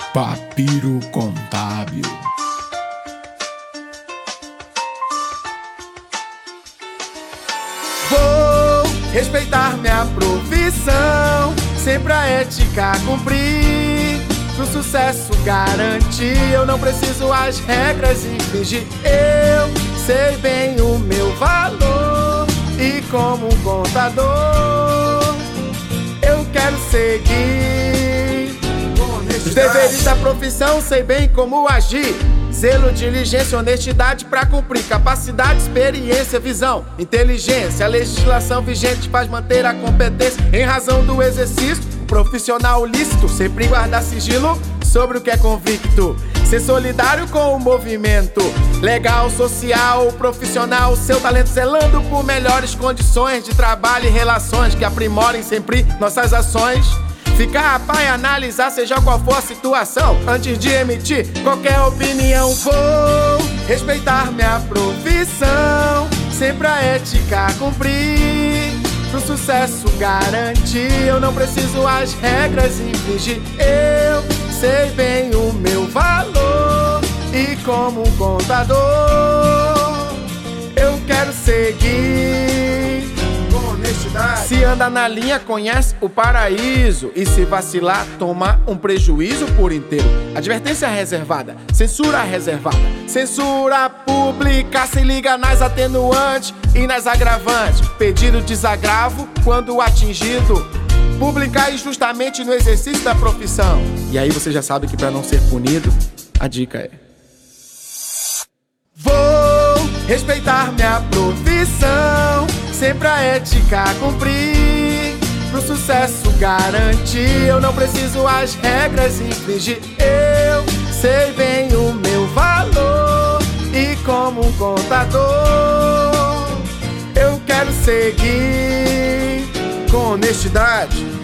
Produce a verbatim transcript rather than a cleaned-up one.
Papiro Contábil. Vou respeitar minha profissão, sempre a ética cumprir, pro sucesso garantir. Eu não preciso as regras infringir. Eu sei bem o meu valor e como um contador eu quero seguir os deveres da profissão, sei bem como agir. Zelo, diligência, honestidade pra cumprir. Capacidade, experiência, visão, inteligência. A legislação vigente faz manter a competência. Em razão do exercício, o profissional lícito sempre guarda sigilo sobre o que é convicto. Ser solidário com o movimento legal, social, profissional. Seu talento zelando por melhores condições de trabalho e relações que aprimorem sempre nossas ações. Ficar a pá e analisar, seja qual for a situação, antes de emitir qualquer opinião. Vou respeitar minha profissão, sempre a ética cumprir, pro sucesso garantir. Eu não preciso as regras infringir. Eu sei bem o meu valor e como um contador eu quero seguir com honestidade. Se anda na linha, conhece o paraíso, e se vacilar, toma um prejuízo por inteiro. Advertência reservada, censura reservada, censura pública. Se liga nas atenuantes e nas agravantes. Pedido desagravo quando atingido, publicar injustamente no exercício da profissão. E aí você já sabe que pra não ser punido, a dica é: vou respeitar minha profissão, sempre a ética cumprir, pro sucesso garantir. Eu não preciso as regras infringir. Eu sei bem o meu valor e como um contador eu quero seguir com honestidade.